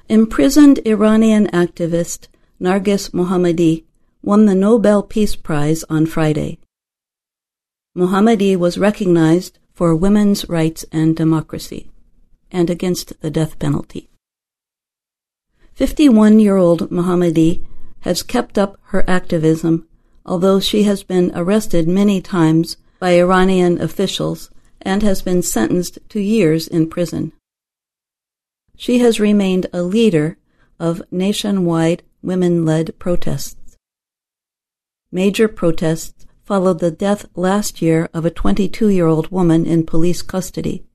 Imprisoned Iranian activist Narges Mohammadi won the Nobel Peace Prize on Friday. Mohammadi was recognized for women's rights and democracy, and against the death penalty. 51-year-old Mohammadi has kept up her activism, although she has been arrested many times by Iranian officials and has been sentenced to years in prison. She has remained a leader of nationwide women-led protests. Major protests followed the death last year of a 22-year-old woman in police custody.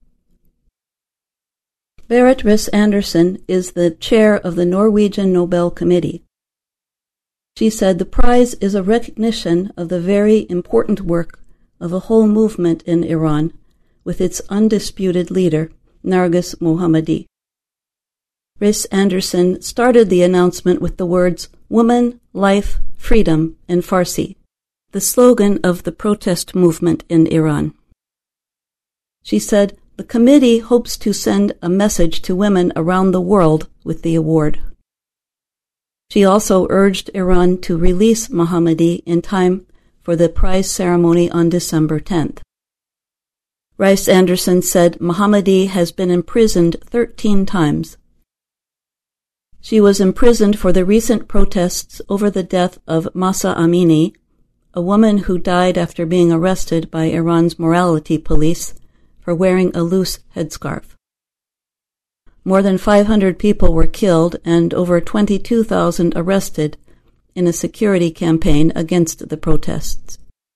Berit Reiss-Andersen is the chair of the Norwegian Nobel Committee. She said the prize is a recognition of the very important work of a whole movement in Iran, with its undisputed leader, Narges Mohammadi. Reiss-Andersen started the announcement with the words, "Woman, Life, Freedom" in Farsi, the slogan of the protest movement in Iran. She said, "The committee hopes to send a message to women around the world with the award." She also urged Iran to release Mohammadi in time for the prize ceremony on December 10th. Reiss-Andersen said Mohammadi has been imprisoned 13 times. She was imprisoned for the recent protests over the death of Mahsa Amini, a woman who died after being arrested by Iran's morality police for wearing a loose headscarf. More than 500 people were killed and over 22,000 arrested in a security campaign against the protests.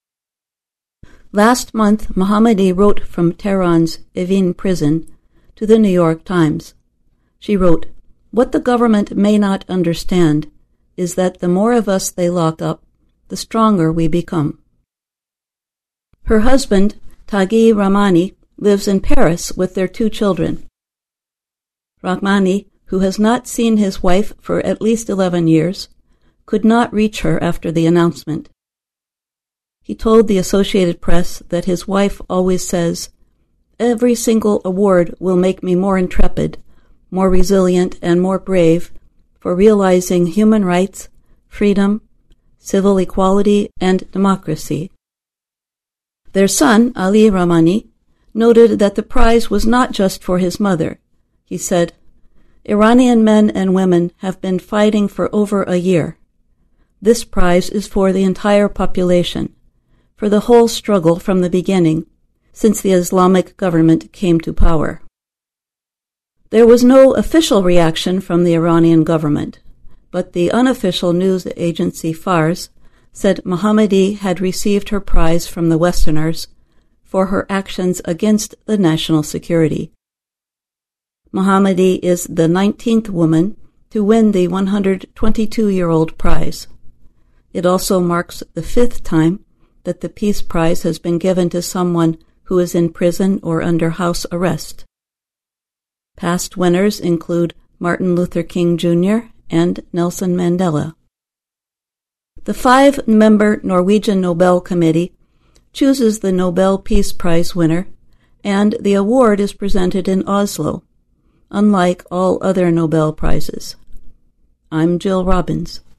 Last month, Mohammadi wrote from Tehran's Evin prison to the New York Times. She wrote, "What the government may not understand is that the more of us they lock up, the stronger we become." Her husband, Taghi Rahmani, lives in Paris with their 2 children. Rahmani, who has not seen his wife for at least 11 years, could not reach her after the announcement. He told the Associated Press that his wife always says, "Every single award will make me more intrepid, more resilient, and more brave for realizing human rights, freedom, civil equality, and democracy." Their son, Ali Rahmani, noted that the prize was not just for his mother. He said, "Iranian men and women have been fighting for over a year. This prize is for the entire population, for the whole struggle from the beginning, since the Islamic government came to power." There was no official reaction from the Iranian government, but the unofficial news agency Fars said Mohammadi had received her prize from the Westerners for her actions against the national security. Mohammadi is the 19th woman to win the 122-year-old prize. It also marks the 5th time that the Peace Prize has been given to someone who is in prison or under house arrest. Past winners include Martin Luther King Jr. and Nelson Mandela. The 5-member Norwegian Nobel Committee chooses the Nobel Peace Prize winner, and the award is presented in Oslo, unlike all other Nobel Prizes. I'm Jill Robbins.